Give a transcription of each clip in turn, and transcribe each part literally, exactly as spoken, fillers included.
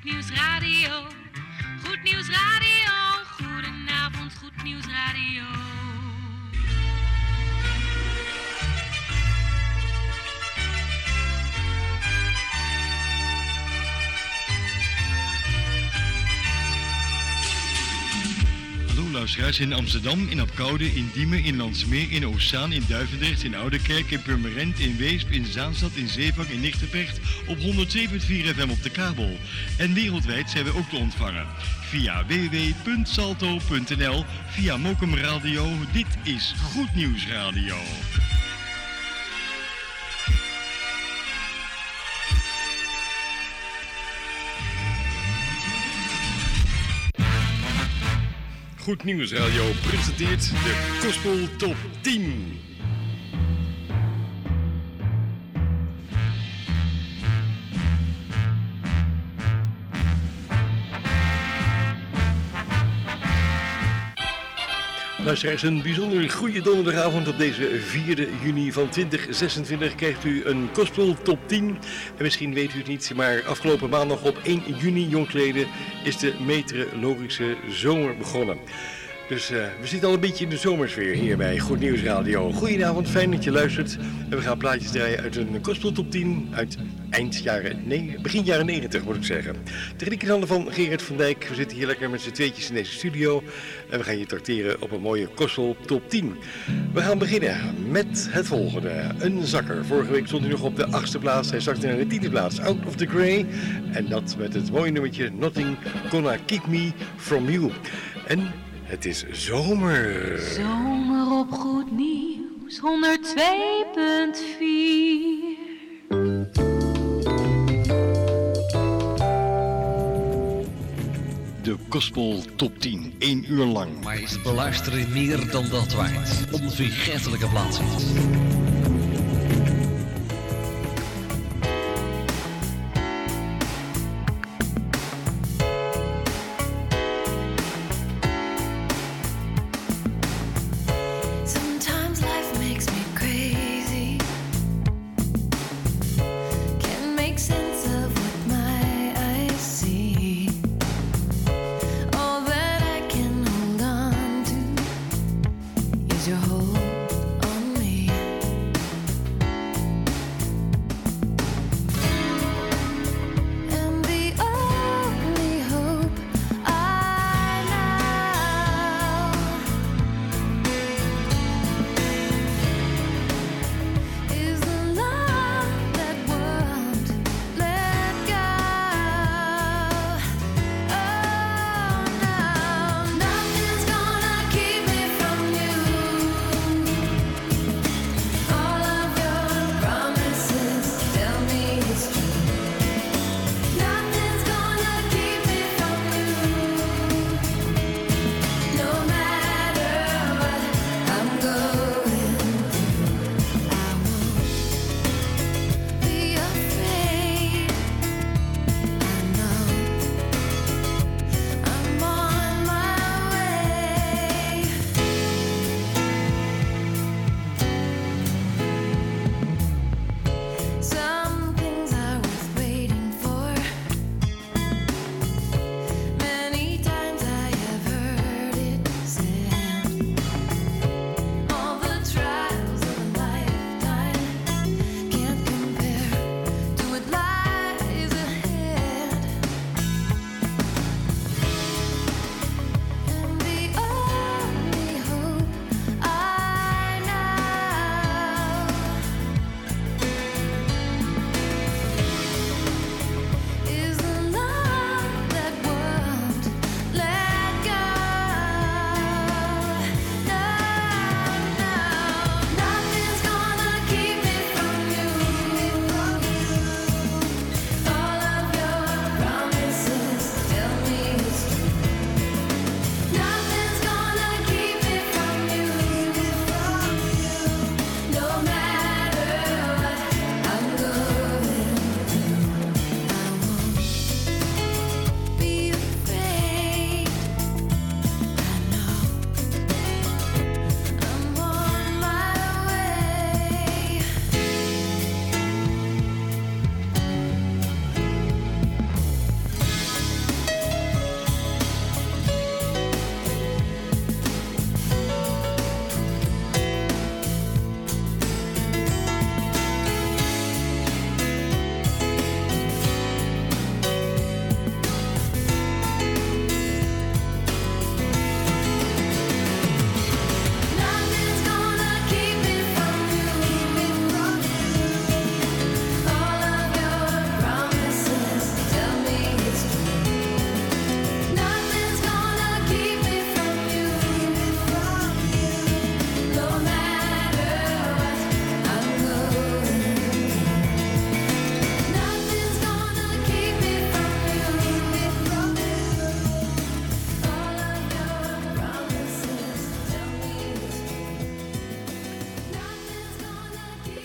Goed Nieuws Radio. Goed Nieuws Radio. Goedenavond, Goed Nieuws Radio. Luisteraars in Amsterdam, in Apkoude, in Diemen, in Landsmeer, in Oostzaan, in Duivendrecht, in Oudekerk, in Purmerend, in Weesp, in Zaanstad, in Zeevang, in Nigtevecht op honderd zeven punt vier F M op de kabel. En wereldwijd zijn we ook te ontvangen via w w w punt salto punt n l, via Mokum Radio. Dit is Goed Nieuws Radio. Goed Nieuws Radio presenteert de Gospel Top tien. Luisteraars, een bijzonder goede donderdagavond op deze vierde juni van twintig zesentwintig krijgt u een Gospel Top tien. En misschien weet u het niet, maar afgelopen maandag op één juni jongstleden is de meteorologische zomer begonnen. Dus uh, we zitten al een beetje in de zomersfeer hier bij Goed Nieuws Radio. Goedenavond, fijn dat je luistert. En we gaan plaatjes draaien uit een Gospel Top tien uit eind jaren, nee, begin jaren negentig moet ik zeggen. Techniek in handen van Gerard van Dijk. We zitten hier lekker met z'n tweetjes in deze studio. En we gaan je trakteren op een mooie Gospel Top tien. We gaan beginnen met het volgende. Een zakker. Vorige week stond hij nog op de achtste plaats. Hij zakte naar de tiende plaats. Out of the Grey. En dat met het mooie nummertje Nothing Gonna Keep Me From You. En het is zomer. Zomer op Goed Nieuws honderd twee punt vier. De Gospel Top tien, één uur lang. Maar is het beluisteren meer dan dat waard? Onvergetelijke plaatsen. Let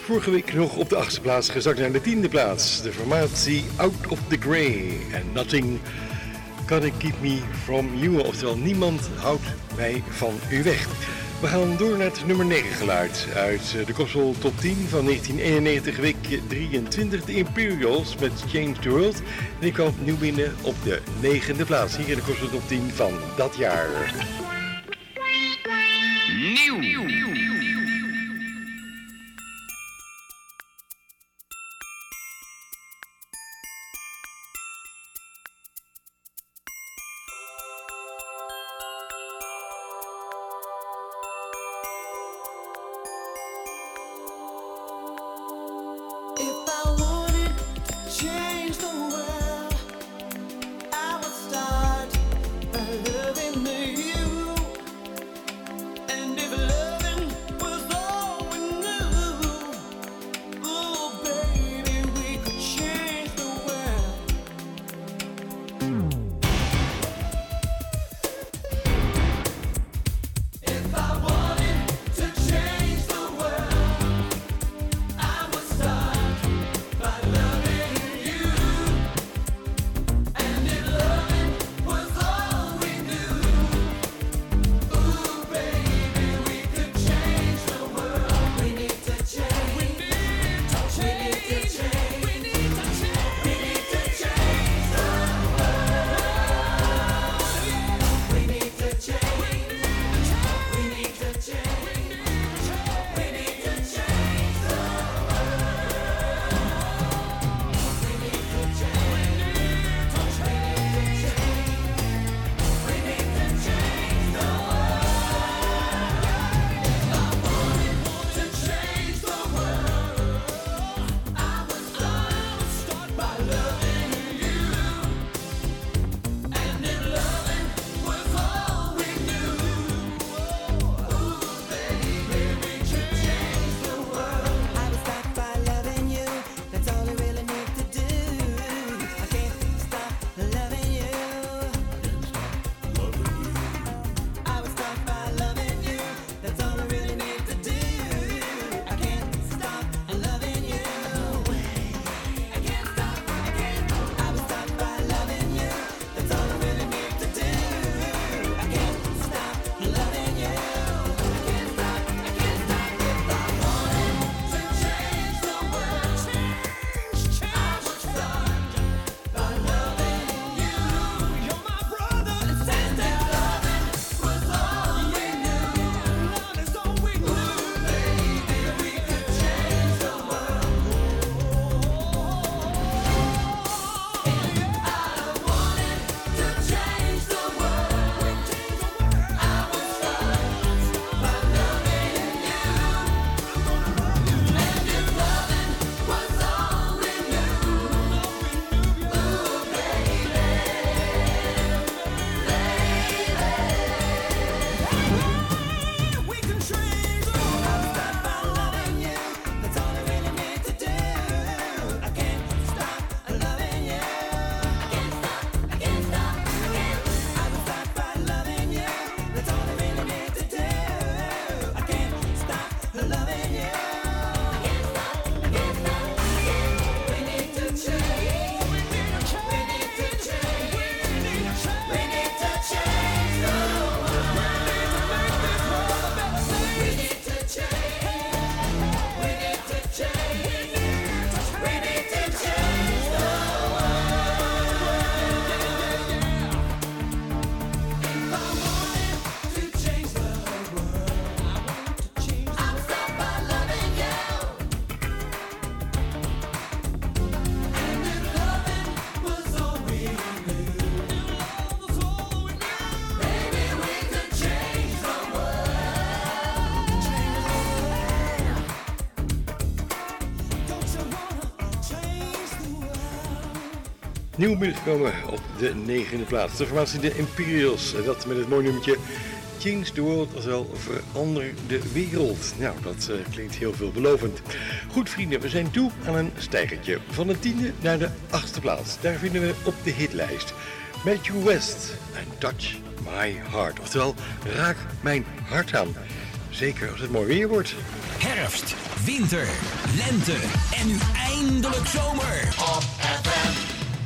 Vorige week nog op de achtste plaats, gezakt naar de tiende plaats. De formatie Out of the Grey en Nothing Gonna Keep Me From You. Oftewel, niemand houdt mij van u weg. We gaan door naar het nummer negen geluid uit de Gospel Top tien van negentien eenennegentig, week drieëntwintig. De Imperials met Change the World. En die kwam nieuw binnen op de negende plaats hier in de Gospel Top tien van dat jaar. Nieuw. Nieuw binnengekomen op de negende plaats. De formatie de Imperials. En dat met het mooie nummertje Change the World, oftewel verander de wereld. Nou, dat uh, klinkt heel veelbelovend. Goed vrienden, we zijn toe aan een stijgertje. Van de tiende naar de achtste plaats. Daar vinden we op de hitlijst Matthew West en Touch My Heart. Oftewel, raak mijn hart aan. Zeker als het mooi weer wordt. Herfst, winter, lente en nu eindelijk zomer. Op F M.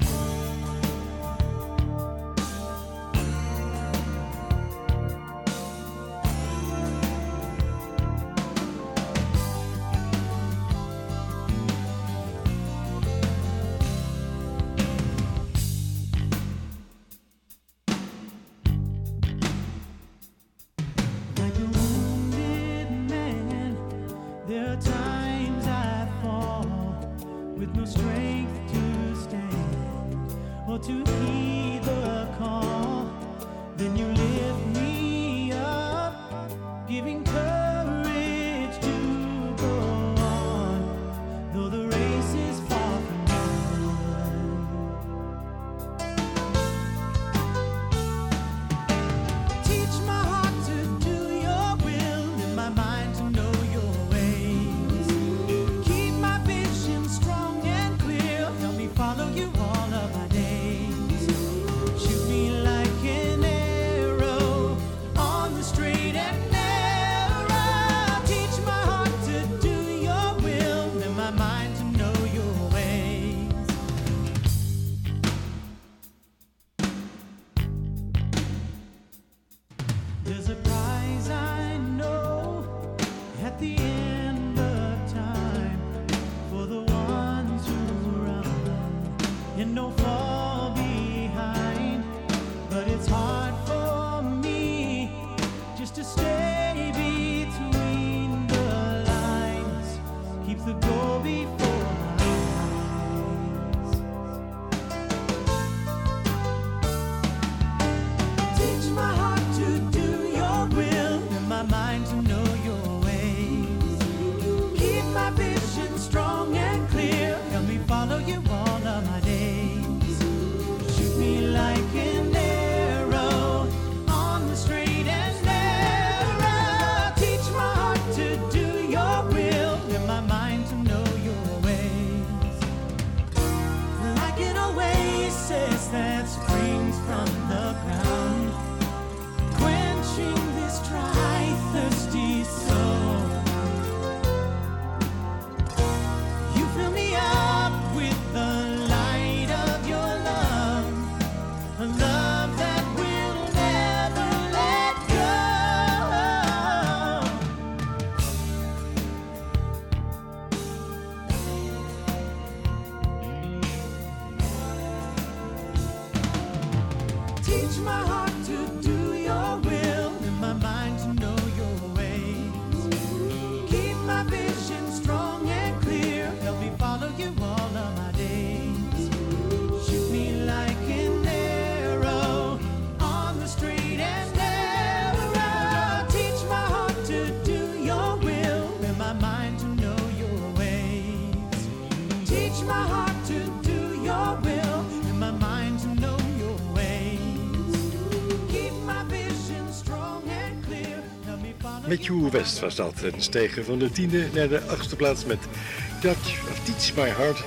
Matthew West was dat. Een stijger van de tiende naar de achtste plaats met Touch of Teach My Heart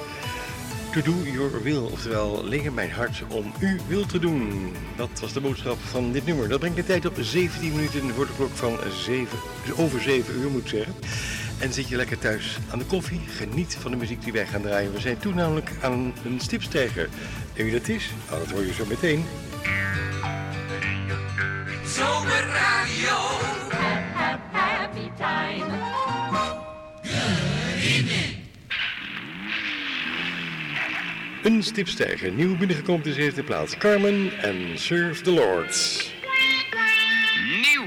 to Do Your Will. Oftewel, leer mijn hart om uw wil te doen. Dat was de boodschap van dit nummer. Dat brengt de tijd op zeventien minuten voor de klok van zeven, over zeven uur moet ik zeggen. En zit je lekker thuis aan de koffie, geniet van de muziek die wij gaan draaien. We zijn toen namelijk aan een stipstijger. En wie dat is? Nou, dat hoor je zo meteen. Zomerradio. Happy time. Good evening. Een stipstijger, nieuw binnengekomen in de zevende plaats. Carmen en Serve the Lord. Nieuw.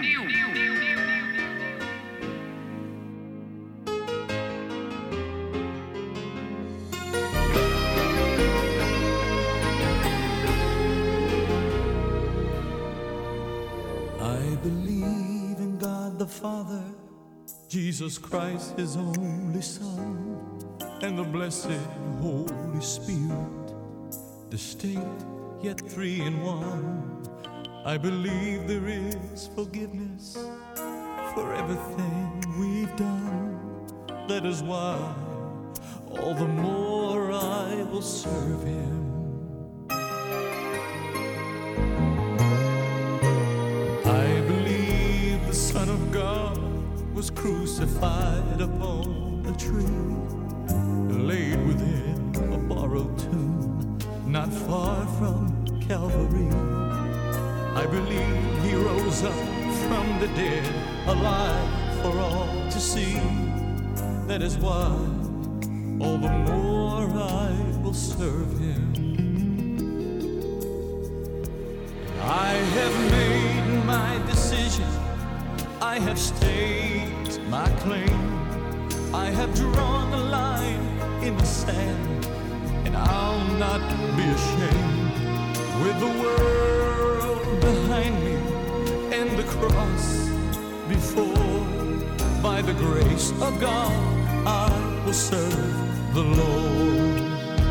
Father, Jesus Christ, his only Son, and the blessed Holy Spirit, distinct yet three in one. I believe there is forgiveness for everything we've done. That is why all the more I will serve him. I believe the Son of God crucified upon a tree, laid within a borrowed tomb, not far from Calvary. I believe he rose up from the dead, alive for all to see. That is why all the more I will serve him. I have made my decision, I have staked my claim, I have drawn a line in the sand, and I'll not be ashamed. With the world behind me and the cross before, by the grace of God I will serve the Lord.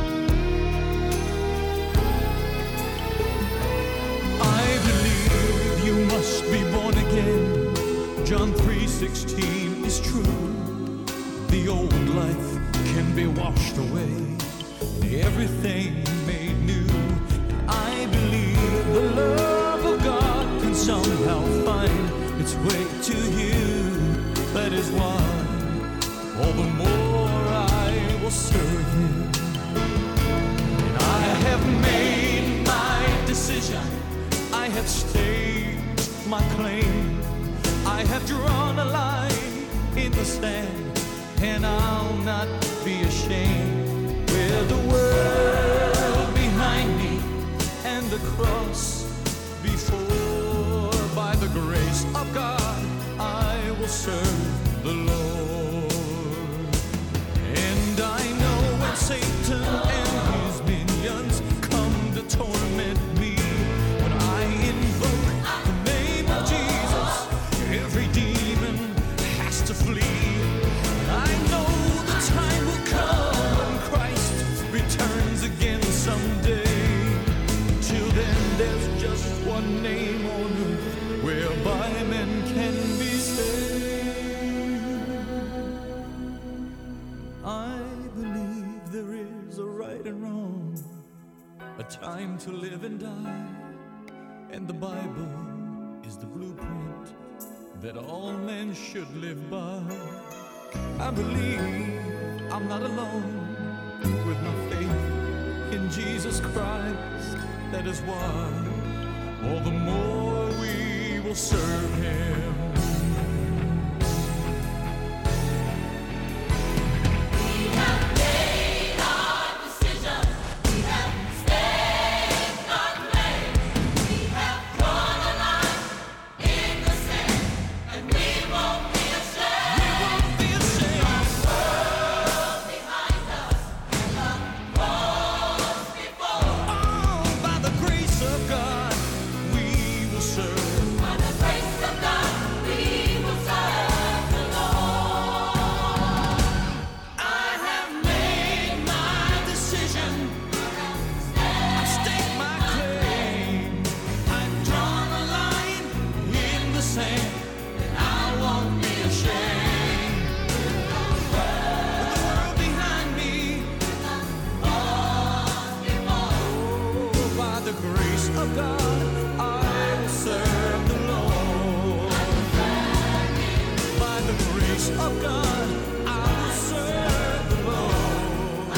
I believe you must be born again. John three sixteen is true. The old life can be washed away, everything made new. I believe the love of God can somehow find its way to you. That is why all the more I will serve him. And I have made my decision, I have staked my claim, I have drawn a line in the sand, and I'll not be ashamed. With the world behind me and the cross before, by the grace of God I will serve the Lord. And I know when Satan and his minions come to torment me, when I invoke the name of Jesus, every demon has to flee. I know the time will come when Christ returns again someday. Till then there's just one name on earth whereby men can be saved. I believe there is a right and wrong, a time to live and die, and the Bible is the blueprint that all men should live by. I believe I'm not alone with my faith in Jesus Christ. That is why all the more we will serve him. We have made our decision. We have staked our claim. We have drawn a line in the sand, and we won't be ashamed. We won't be ashamed. The world behind us and the cross before. Oh, by the grace of God, we will serve. By the grace of God, we will serve the Lord. I have made my decision. I've staked my claim. I've drawn a line in the sand, and I won't be ashamed. With the world behind me, oh, by the grace of God, I will serve the Lord. By the grace of God, I will serve the Lord.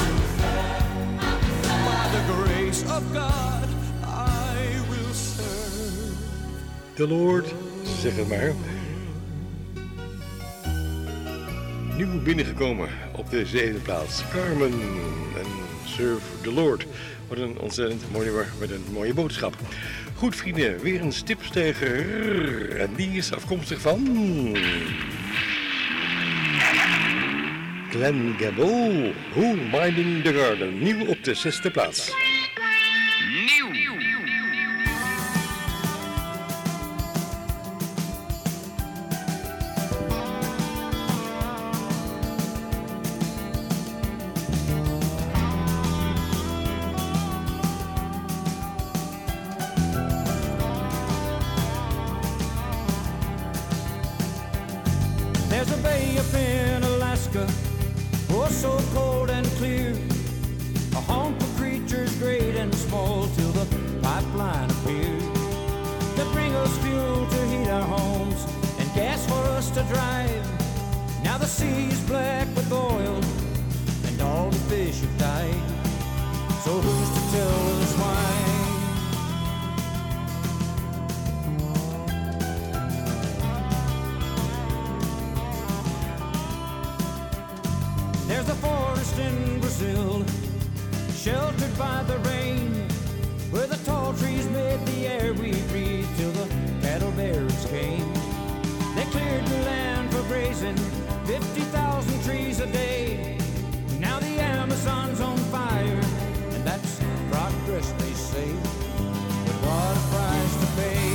By the grace of God, I will serve. The Lord, zeg het maar. Nieuw binnengekomen op de zevende plaats. Carmen en Serve the Lord. Wat een ontzettend mooi nummer met een mooie boodschap. Goed vrienden, weer een stipstijger. En die is afkomstig van Glenn Gable, Who Minding the Garden. Nieuw op de zesde plaats. There's a bay up in Alaska, oh so cold and clear, a home for creatures great and small till the pipeline appeared. They bring us fuel to heat our homes and gas for us to drive. Now the sea is black with oil, and all the fish have died. So who's to tell us why? There's a forest in Brazil, sheltered by the rain, where the tall trees made the air we breathe till the cattle bearers came. They cleared the land for grazing, fifty thousand trees a day. Now the Amazon's on fire, and that's progress they say. But what a price to pay.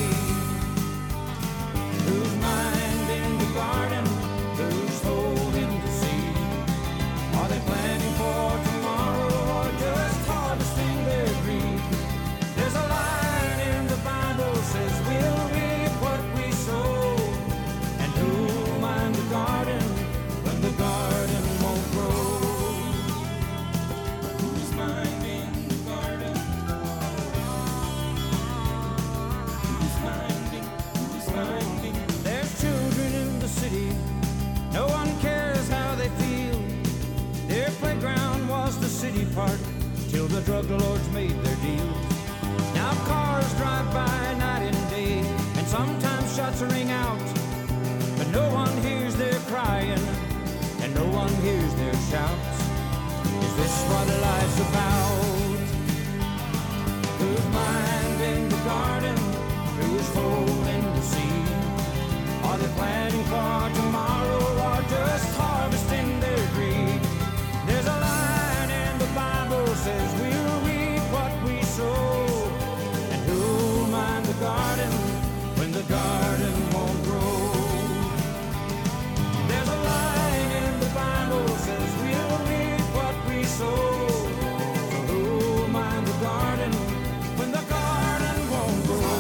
Who's minding the garden? Who's holding the seed? Are they planning for tomorrow or just harvesting their greed? There's a line in the Bible says we'll reap what we sow. And who'll mind the garden when the garden won't grow? Who's minding the garden? Who's minding? Who's minding? There's children in the city, no one cares how they feel. Their playground was the city park till the drug lords made their deals. Now cars drive by night and day, and sometimes shots ring out, but no one hears their crying, and no one hears their shouts. Is this what life's about? Who's minding the garden? Who's holding the seed? Are they planning for tomorrow or just harvesting their greed? There's a line in the Bible says we'll reap what we sow. And who'll mind the garden when the garden won't grow? There's a line in the Bible says we'll reap what we sow. So who'll mind the garden when the garden won't grow?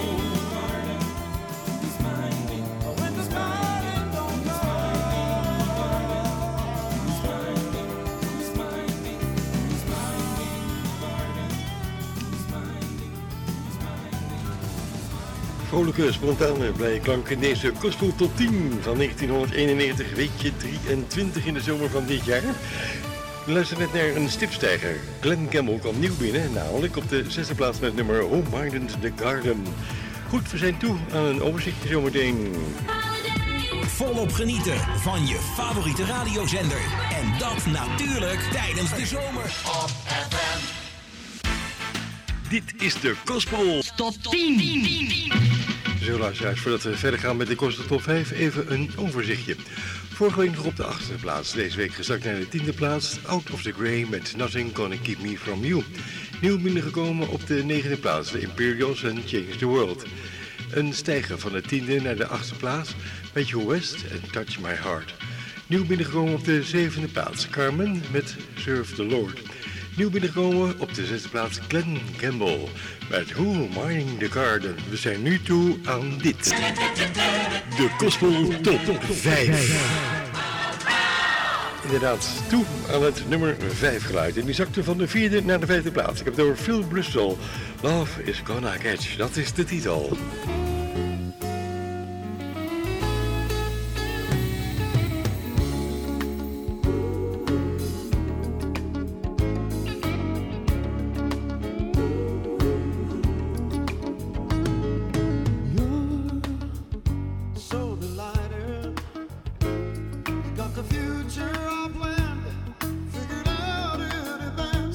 When the garden won't grow. Vrolijke, spontane, blije klank in deze Gospel Top tien van negentienhonderdeenennegentig, weekje drieëntwintig in de zomer van dit jaar. We luisteren net naar een stipstijger. Glen Campbell kwam nieuw binnen, namelijk op de zesde plaats met nummer Who Minded the Garden. Goed, we zijn toe aan een overzichtje zometeen. Volop genieten van je favoriete radiozender. En dat natuurlijk tijdens de zomer. Op F M. Dit is de Gospel Top tien. Zo luisteraars, voordat we verder gaan met de Gospel Top vijf, even een overzichtje. Vorige week nog op de achtste plaats, deze week gezakt naar de tiende plaats. Out of the Grey met Nothing Gonna Keep Me From You. Nieuw binnengekomen op de negende plaats, de Imperials en Change the World. Een stijger van de tiende naar de achtste plaats, Matthew West en Touch My Heart. Nieuw binnengekomen op de zevende plaats, Carmen met Serve the Lord. Nieuw binnengekomen op de zesde plaats, Glen Campbell met Who Minding the Garden. We zijn nu toe aan dit. De Gospel Top vijf. Inderdaad, toe aan het nummer vijf geluid. En die zakte van de vierde naar de vijfde plaats. Ik heb het over Phil Bristol. Love is Gonna Catch. Dat is de titel.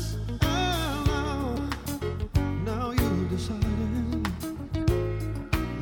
Now you decided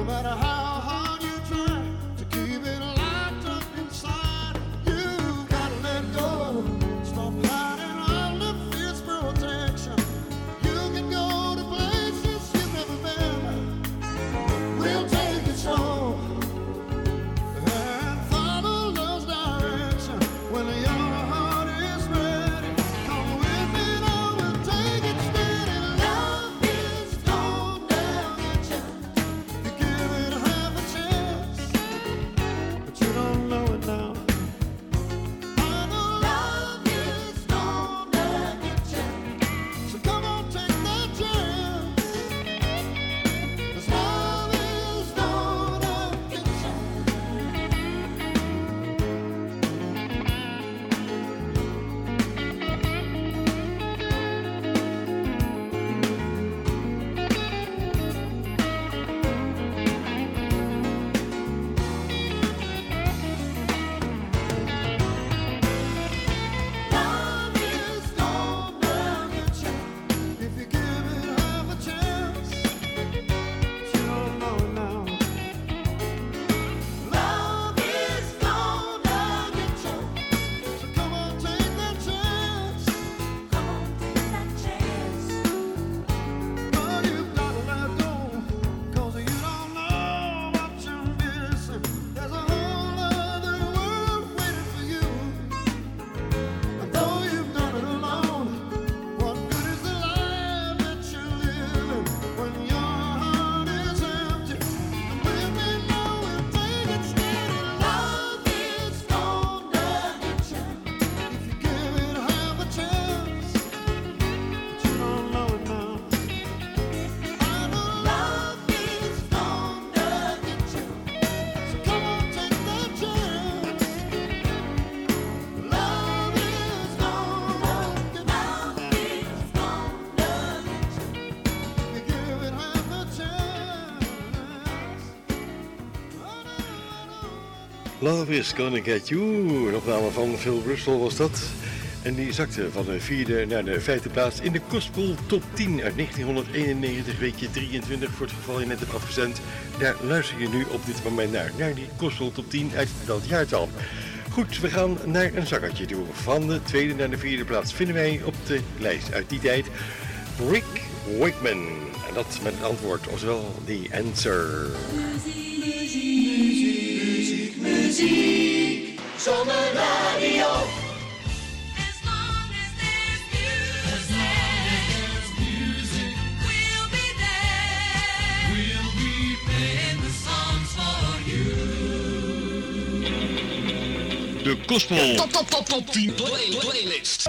matter how hard you try to keep it locked up inside, you gotta let go. Stop hiding under fierce protection. You can go to places you've never been. We'll take it slow and follow love's direction. When your heart is ready, come with me now. We'll take it steady. Love is gonna get you. You give it half a chance, but you don't know it now. I know love is gonna get you. So come on, take that chance. 'Cause love is gonna get you. Love is gonna get you if you give it half a chance. But you don't know it now. Love is gonna get you. So come on, take that chance. Come on, take that chance. But you've gotta let go, 'cause you don't know what you're missing. There's a whole other world waiting for you. And though you've done it alone, what good is the life that you're living when your heart is empty? And with me now, we'll take it steady. Love is gonna get you if you give it half a chance. But you don't know it now. I know love is gonna get you. So come on, take that chance. Love is gonna get you. Love is gonna get you. You give it half a chance. Love is gonna get you. Een opname van Phil Russell was dat. En die zakte van de vierde naar de vijfde plaats in de Gospel Top tien uit negentienhonderdeenennegentig, weekje drieëntwintig, voor het geval je net hebt afgezend. Daar luister je nu op dit moment naar, naar die Gospel Top tien uit dat jaartal. Goed, we gaan naar een zakkertje toe. Van de tweede naar de vierde plaats vinden wij op de lijst uit die tijd Rick Wakeman. En dat met het antwoord, oftewel The Answer. Zomerradio. As long as there's music, we'll be there. We'll be playing the songs for you. De Gospel Top, top, top, top tien play, playlist.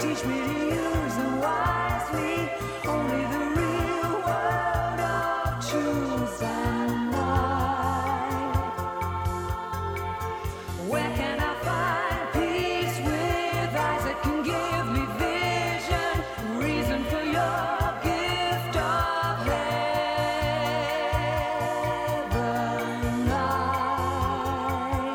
teach me to use them wisely. Only the real world of truth and light. Where can I find peace with eyes that can give me vision? Reason for your gift of heaven light.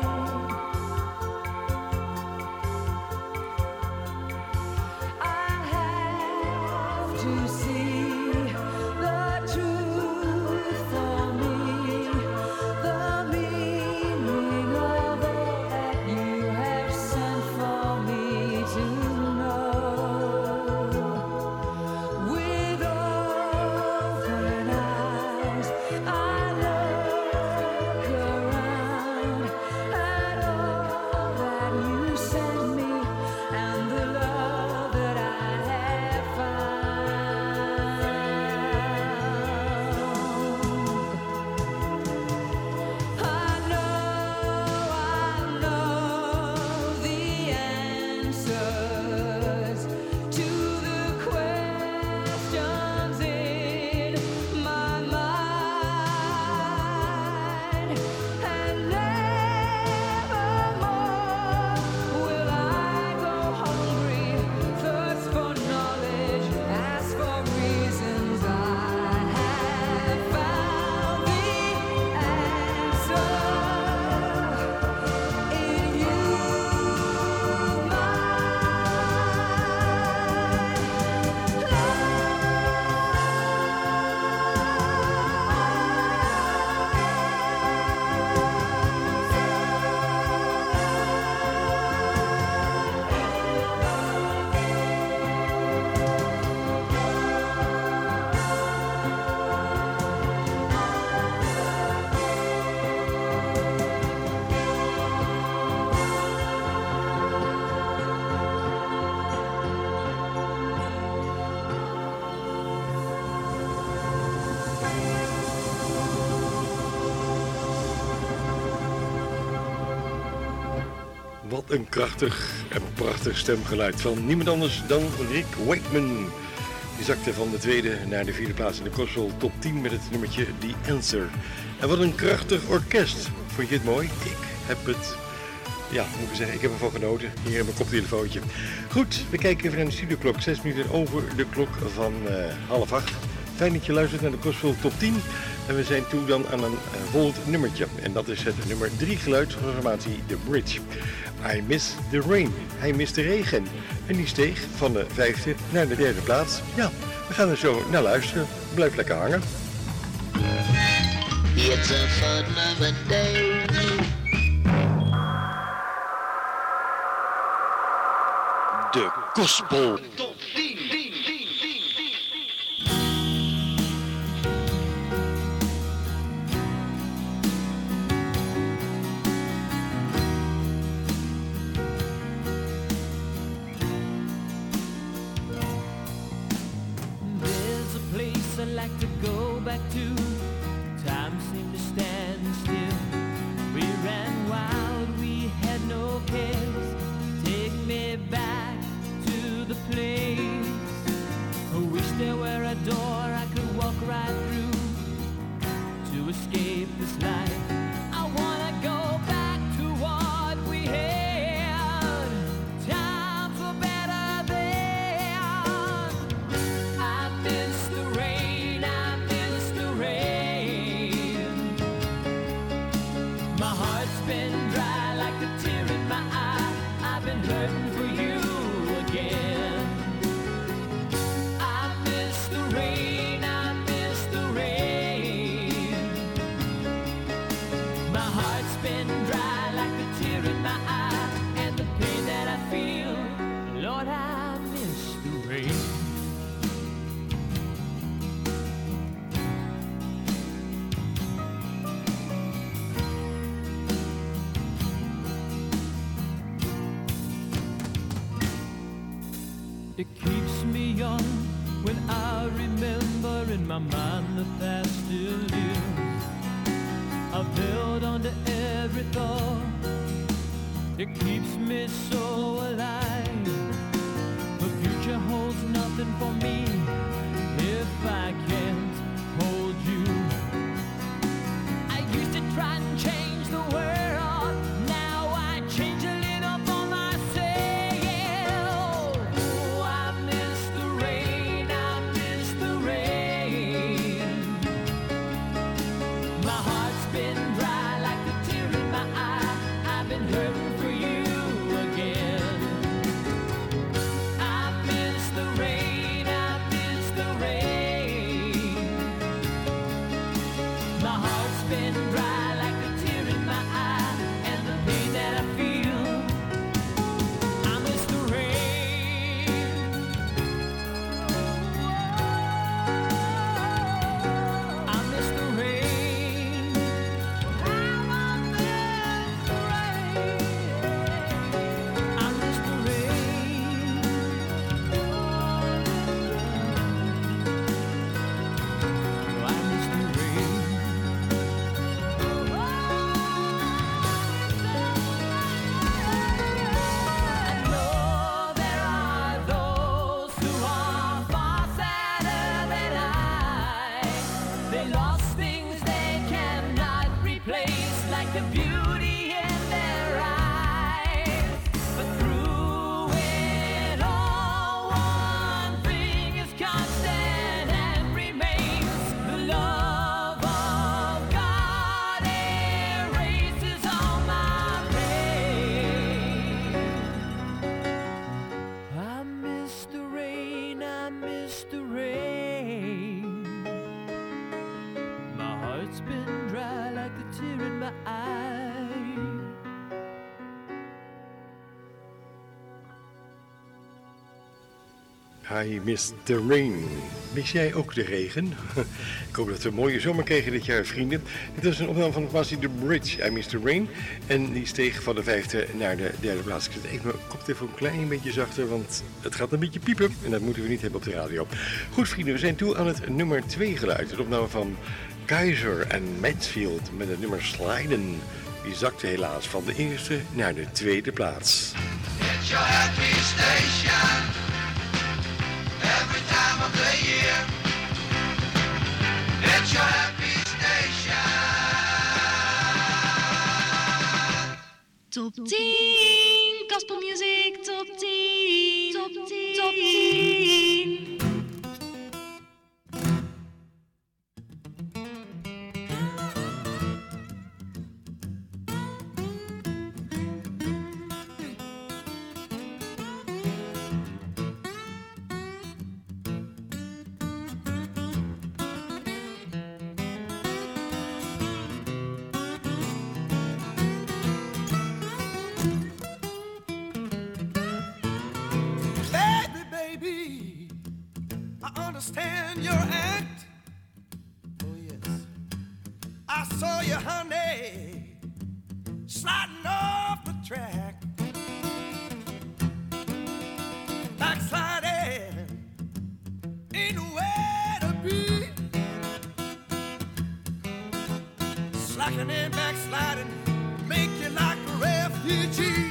I have to see the truth for me, the meaning of all that you have sent for me to know. With open eyes, I look around at all that you sent me and the love that I have found. I know, I know the answers to the questions in my mind, and nevermore will I go hungry, thirst for knowledge, ask for reasons. I have found the answer in you, my Wat een krachtig en prachtig stemgeluid van niemand anders dan Rick Wakeman. Die zakte van de tweede naar de vierde plaats in de Gospel Top tien met het nummertje The Answer. En wat een krachtig orkest. Vond je het mooi? Ik heb het, ja, moet ik zeggen, ik heb ervan genoten. Hier in mijn koptelefoontje. Goed, we kijken even naar de studioklok. Zes minuten over de klok van uh, half acht. Fijn dat je luistert naar de Gospel Top tien. En we zijn toe dan aan een uh, volgend nummertje. En dat is het nummer drie geluid van de formatie The Bridge. I Miss the Rain. Hij mist de regen. En die steeg van de vijfde naar de derde plaats. Ja, we gaan er zo naar luisteren. Blijf lekker hangen. It's a fun loving day. De Gospel Top tien, tien, tien, tien, tien. There's a place I'd like to go back to. Time seemed to stand still. We ran wild, we had no cares. Take me back to the place. I wish there were a door I could walk right through to escape this life. I wanna go back to what we had. Times were better then. I miss the rain, I miss the rain. My heart's been dry like a tear in my eye. I've been hurting for you again. I miss the rain, I miss the rain. My heart's been dry like a tear in my eye. And the pain that I feel, Lord, I miss the rain. It keeps me young when I remember in my mind the past still lives. I've held on to every thought. It keeps me so alive. Of I miss the rain. Mis jij ook de regen? Ik hoop dat we een mooie zomer kregen dit jaar, vrienden. Dit was een opname van de formatie The Bridge, I Miss the Rain. En die steeg van de vijfde naar de derde plaats. Ik zet even mijn koptelefoon een klein beetje zachter, want het gaat een beetje piepen. En dat moeten we niet hebben op de radio. Goed, vrienden, we zijn toe aan het nummer twee geluid. De opname van Keizer en Mansfield met het nummer Sliden. Die zakte helaas van de eerste naar de tweede plaats. It's your happy station every time of the year. It's your happy station. Top tien, gospel music, top tien, top tien, top tien. Understand your act. Oh yes, I saw you, honey, sliding off the track, backsliding, ain't nowhere to be. Slacking and backsliding, make you like a refugee.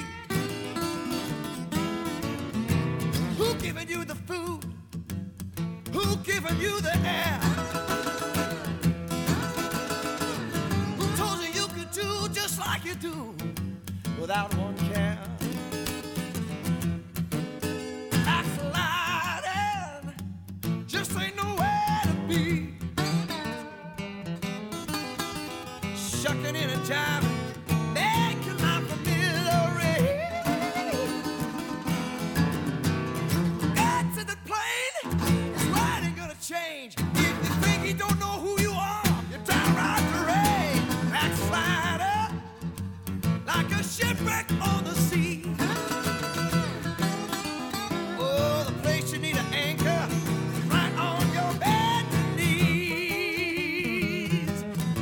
Who giving you the food? Who giving you the air? Who told you you could do just like you do without one care? Backsliding just ain't nowhere to be. Shucking in and jiving, making life a misery. Get to the plane. Change. If you think he don't know who you are, you're downright deranged. Backslider, like a shipwreck on the sea. Oh, the place you need an anchor, right on your bed knees.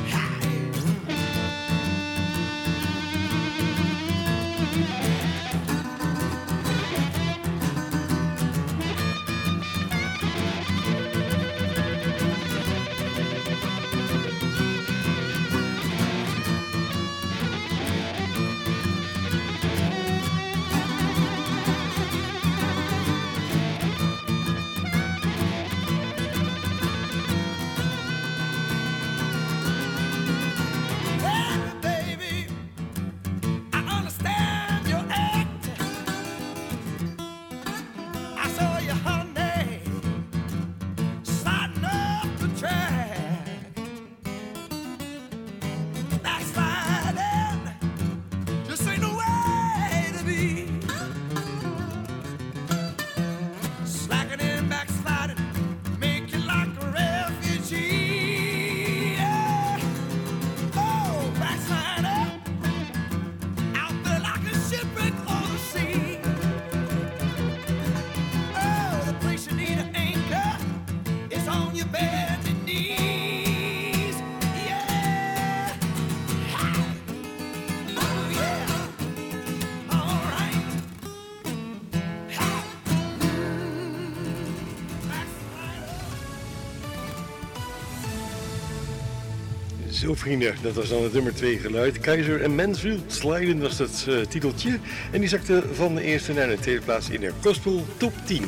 Zo vrienden, dat was dan het nummer twee geluid. Keizer en Mansfield, Sliden was dat uh, titeltje. En die zakte van de eerste naar de tweede plaats in de Gospel Top tien.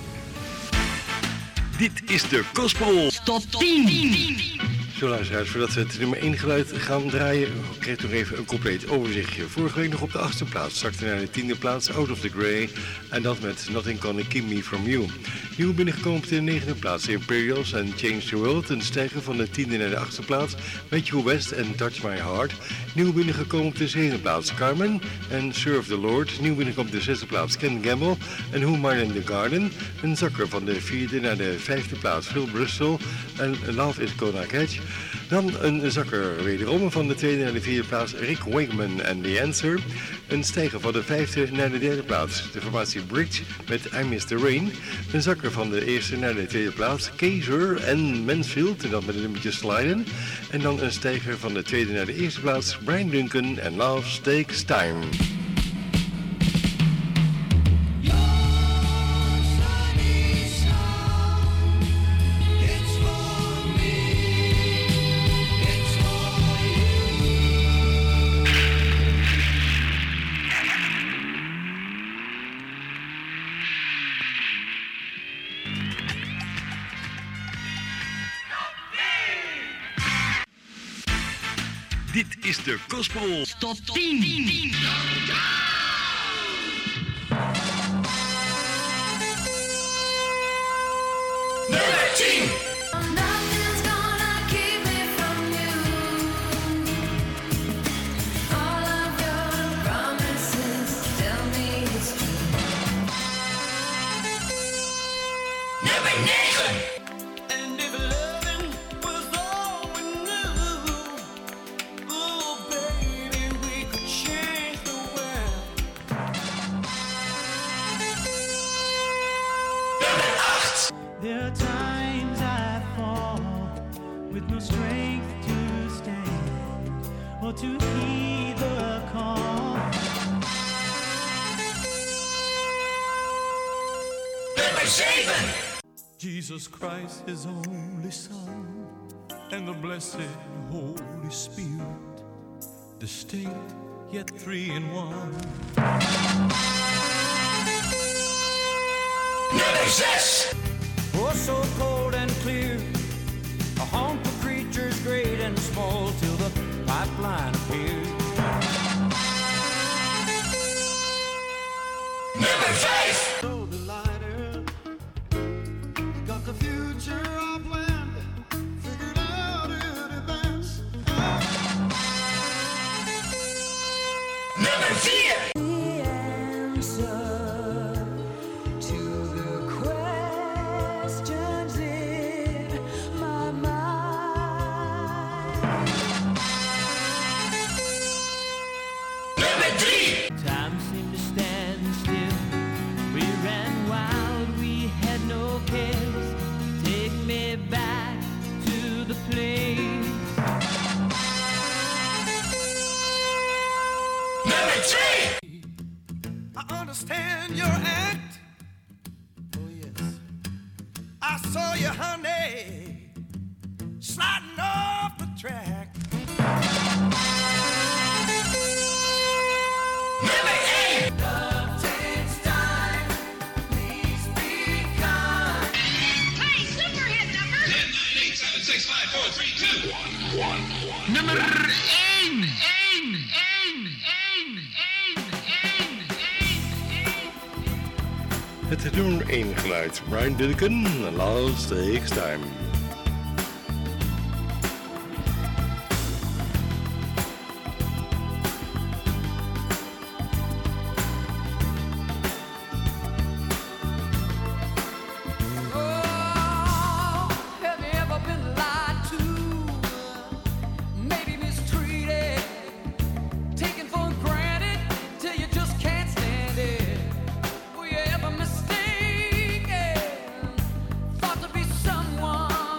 Dit is de Gospel Top tien. Zo luisteraars, voordat we het nummer één geluid gaan draaien, krijg ik nog even een compleet overzichtje. Vorige week nog op de achtste plaats, zakte naar de tiende plaats, Out of the Grey. En dat met Nothing Gonna Keep Me From You. Nieuw binnengekomen op de negende plaats, Imperials en Change the World. Een stijger van de tiende naar de achtste plaats, Matthew West en Touch My Heart. Nieuw binnengekomen op de zevende plaats, Carmen en Serve the Lord. Nieuw binnengekomen op de zesde plaats, Ken Gamble en Who Mine in the Garden. Een zakker van de vierde naar de vijfde plaats, Phil Bristol en Love Is Gonna Catch. Dan een zakker wederom van de tweede naar de vierde plaats, Rick Wakeman en The Answer. Een stijger van de vijfde naar de derde plaats, de formatie Bridge met I Miss the Rain. Een zakker van de eerste naar de tweede plaats, Kaiser en Mansfield, en dat met een nummertje Sliden. En dan een stijger van de tweede naar de eerste plaats, Brian Duncan en Love Takes Time. Dit is de Gospel Top tien. Nummer tien. Nothing's gonna keep me from you. All of your promises tell me it's true. Nummer negen. And if loving was all we knew, oh baby, we could change the world. Nummer acht. There are times I fall with no strength to stand or to heed the call. Nummer zeven. Jesus Christ, his only Son, and the blessed Holy Spirit, distinct yet three in one. Nummer zes. Oh, so cold and clear, a haunt for creatures great and small till the pipeline appeared. Nummer vijf. So delighted, got the future all planned, figured out in advance. Nummer vier. The answer to the questions in my mind. Nummer drie. Time seemed to stand still. We ran wild, we had no cares. Take me back to the place. Nummer twee. I understand your act. Oh yes, I saw you, honey, sliding off the track. Nummer één. Love takes time. Please be kind. Play super hit number. ten, nine, eight, seven, six, five, four, three, two, one, one, one. Nummer één. één, één, één, één, één, één, één. Het nummer één geluid, Brian Duncan, Love Takes Time. Oh, have you ever been lied to? Maybe mistreated, taken for granted till you just can't stand it. Were you ever mistaken? Thought to be someone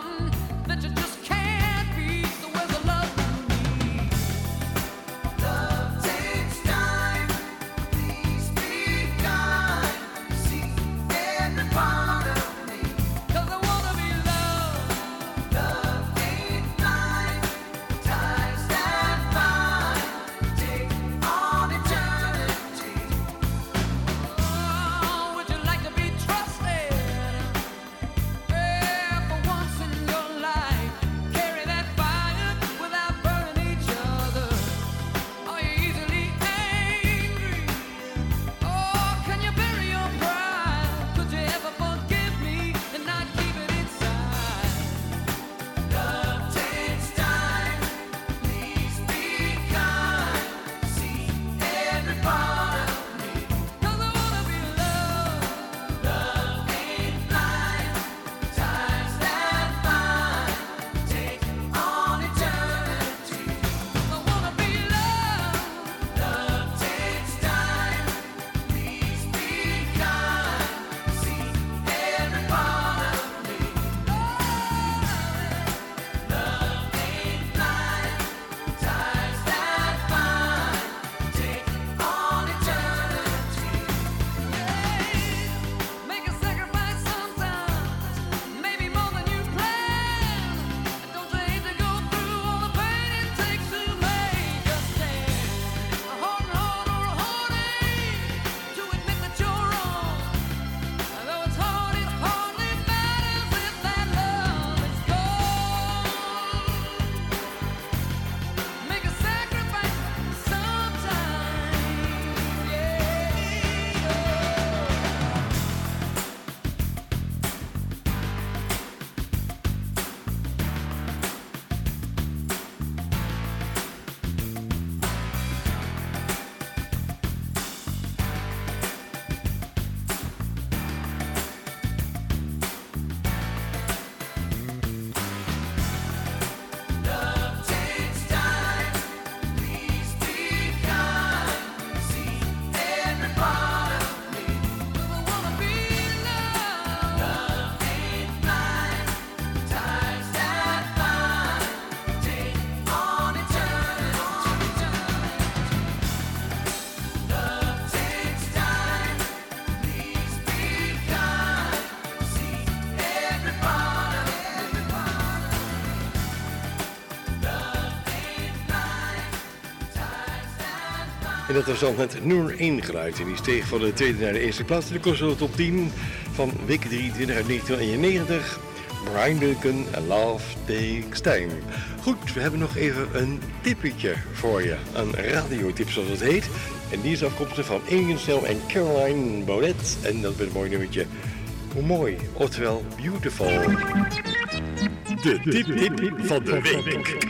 En dat was dan het nummer één geluid. En die steeg van de tweede naar de eerste plaats. En de kost de top tien van week drieëntwintig uit negentien eenennegentig. Brian Duncan en Love Takes Time. Goed, we hebben nog even een tippetje voor je. Een radiotip zoals het heet. En die is afkomstig van Amy Snell en Caroline Baudet. En dat is een mooi nummertje. Hoe mooi, oftewel beautiful. De tip, tip, tip van de week.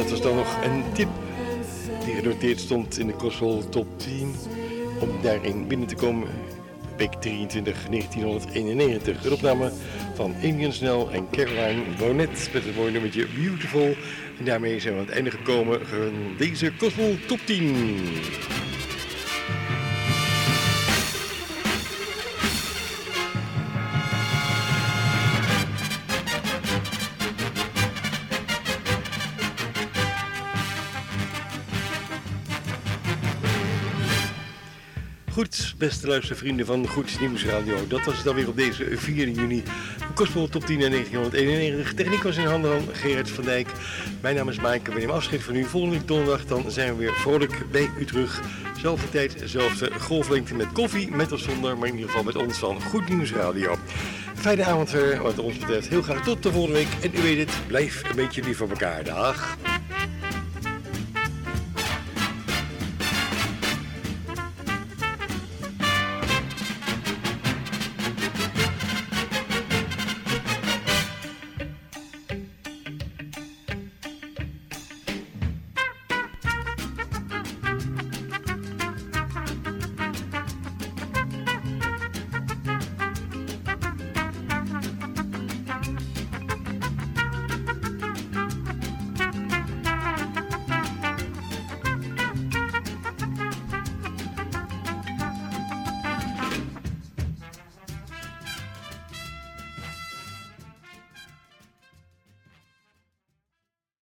Dat was dan nog een tip die genoteerd stond in de Gospel Top tien. Om daarin binnen te komen, week drieëntwintig, negentienhonderdeenennegentig. Een opname van Indian Snell en Caroline Bonet met het mooie nummertje Beautiful. En daarmee zijn we aan het einde gekomen van deze Gospel Top tien. Goed, beste luistervrienden van Goed Nieuws Radio. Dat was het alweer op deze vierde juni. Gospel Top tien en negentienhonderdeenennegentig. Techniek was in handen van Gerard van Dijk. Mijn naam is Maaike. We nemen afscheid van u. Volgende week donderdag dan zijn we weer vrolijk bij u terug. Zelfde tijd, zelfde golflengte met koffie, met of zonder. Maar in ieder geval met ons van Goed Nieuws Radio. Fijne avond, wat ons betreft. Heel graag tot de volgende week. En u weet het, blijf een beetje lief voor elkaar. Dag.